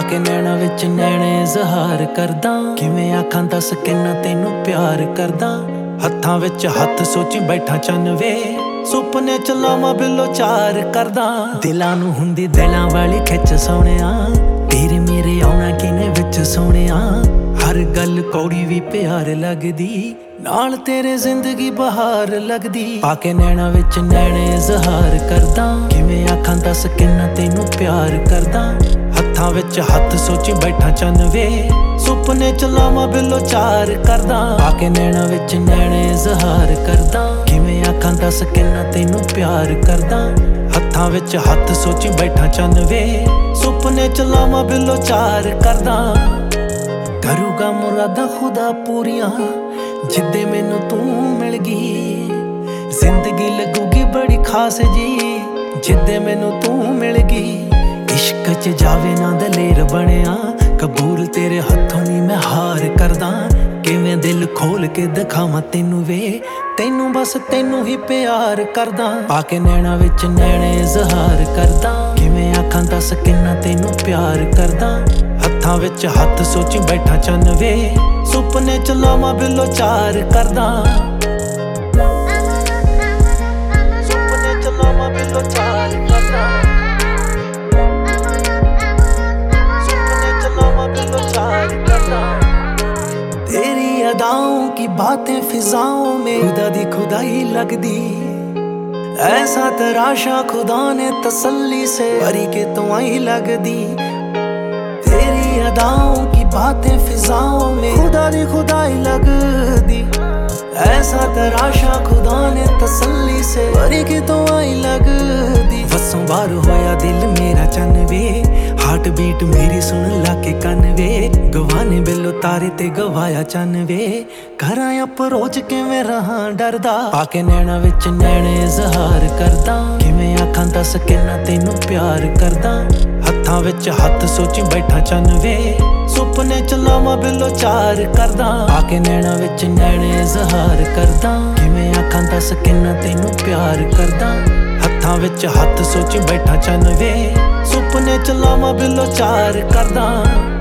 ਪਾਕੇ ਨੈਣਾ ਵਿੱਚ ਨੈਣੇ ਜ਼ਹਾਰ ਕਰਦਾ। ਕਿਵੇਂ ਆਖਾਂ ਦੱਸ ਕਿੰਨਾ ਤੈਨੂੰ ਪਿਆਰ ਕਰਦਾ। ਹੱਥਾਂ ਵਿੱਚ ਹੱਥ ਸੋਚੀ ਬੈਠਾ ਚੰਨ ਵੇ, ਸੁਪਨੇ ਚ ਲਾਵਾਂ ਬਿੱਲੋ ਚਾਰ ਕਰਦਾ। ਦਿਲਾਂ ਨੂੰ ਹੁੰਦੀ ਦਿਲਾਂ ਵਾਲੀ ਖਿੱਚ ਸੋਹਣਿਆ, ਤੇਰੇ ਮੇਰੇ ਆਉਣਾ ਕਿਨੇ ਵਿੱਚ ਸੋਹਣਿਆ। ਹਰ ਗੱਲ ਕੌੜੀ ਵੀ ਪਿਆਰ ਲੱਗਦੀ, ਨਾਲ ਤੇਰੇ ਜ਼ਿੰਦਗੀ ਬਹਾਰ ਲੱਗਦੀ। ਪਾਕੇ ਨੈਣਾ ਵਿੱਚ ਨੈਣੇ ਜ਼ਹਾਰ ਕਰਦਾ। ਕਿਵੇਂ ਆਖਾਂ ਦੱਸ ਕਿੰਨਾ ਤੈਨੂੰ ਪਿਆਰ ਕਰਦਾ। ਹੱਥਾਂ ਵਿੱਚ ਹੱਥ ਸੋਚੀ ਬੈਠਾ ਚੰਨ ਵੇ, ਸੁਪਨੇ ਚ ਲਾਵਾਂ ਬਿੱਲੋ ਚਾਰ ਕਰਦਾ। ਪਾਕੇ ਨੈਣਾ ਵਿੱਚ ਨੈਣੇ ਜ਼ਹਾਰ ਕਰਦਾ। ਕਿਵੇਂ ਆਖਾਂ ਦੱਸ ਕਿੰਨਾ ਤੈਨੂੰ ਪਿਆਰ ਕਰਦਾ। ਹੱਥਾਂ ਵਿੱਚ ਹੱਥ ਸੋਚੀ ਬੈਠਾ ਚੰਨ ਵੇ, ਸੁਪਨੇ ਚ ਲਾਵਾਂ ਬਿੱਲੋ ਚਾਰ ਕਰਦਾ। ਕਰੂਗਾ ਮੁਰਾਦਾਂ ਖੁਦਾ ਪੂਰੀਆਂ, ਜਿੱਦੇ ਮੈਨੂੰ ਤੂੰ ਮਿਲ ਗਈ। ਜ਼ਿੰਦਗੀ ਲੱਗੂਗੀ ਬੜੀ ਖਾਸ ਜੀ, ਜਿੱਦੇ ਮੈਨੂੰ ਤੂੰ ਮਿਲ ਗਈ। ਇਸ਼ਕ ਚ ਜਾਵੇ ਨਾ ਦਲੇਰ ਬਣਿਆ, ਕਬੂਲ ਤੇਰੇ ਹੱਥੋਂ ਨੀ ਮੈਂ ਹਾਰ ਕਰਦਾ। ਕਿਵੇਂ ਦਿਲ ਖੋਲ ਕੇ ਦਿਖਾਵਾਂ ਤੈਨੂੰ ਵੇ, ਤੈਨੂੰ ਬਸ ਤੈਨੂੰ ਹੀ ਪਿਆਰ ਕਰਦਾ। ਪਾਕੇ ਨੈਣਾ ਵਿੱਚ ਨੈਣੇ ਜ਼ਹਾਰ ਕਰਦਾ। ਕਿਵੇਂ ਆਖਾਂ ਦੱਸ ਕਿੰਨਾ ਤੈਨੂੰ ਪਿਆਰ ਕਰਦਾ। ਹੱਥਾਂ ਵਿੱਚ ਹੱਥ ਸੋਚੀ ਬੈਠਾ ਚੰਨ ਵੇ, ਸੁਪਨੇ ਚ ਲਾਵਾਂ ਬਿੱਲੋ ਚਾਰ ਕਰਦਾ। ਸੁਪਨੇ ਚ ਲਾਵਾਂ ਬਿੱਲੋ ਚਾਰ ਕਰਦਾ। सुपने च लावां बिल्लो चार करदा। तेरी अदाओं की बातें फिजाओं में खुदा दी खुदाई लगदी। ऐसा तराशा खुदा ने तसल्ली से परी के तो आई लगदी। तेरी अदाओं की बातें फिजाओं में खुदा दी खुदाई लगदी। ऐसा तराशा खुदा ने तसल्ली से परी के तो आई लगदी। वसों बार होया दिल मेरा चन वे, हार्ट बीट मेरी सुन लाके कन वे। गवाने बिल्लो तारे ते गवाया चन वे, घरां अप्रोच किवें रहां डरदा। पाके नैना विच नैणे ਜ਼ਹਾਰ करदा। किवें आखां दस किन्ना तैनू प्यार करदा। हत्थां विच हत्थ सोची बैठा चन वे, सुपने च लावां बिल्लो चार करदा। पाके नैना विच नैणे ਜ਼ਹਾਰ करदा। किवें आखां दस किन्ना तैनू प्यार करदा। हत्थां विच हत्थ सोची बैठा चन वे, सुपने च लावां बिल्लो चार करदा।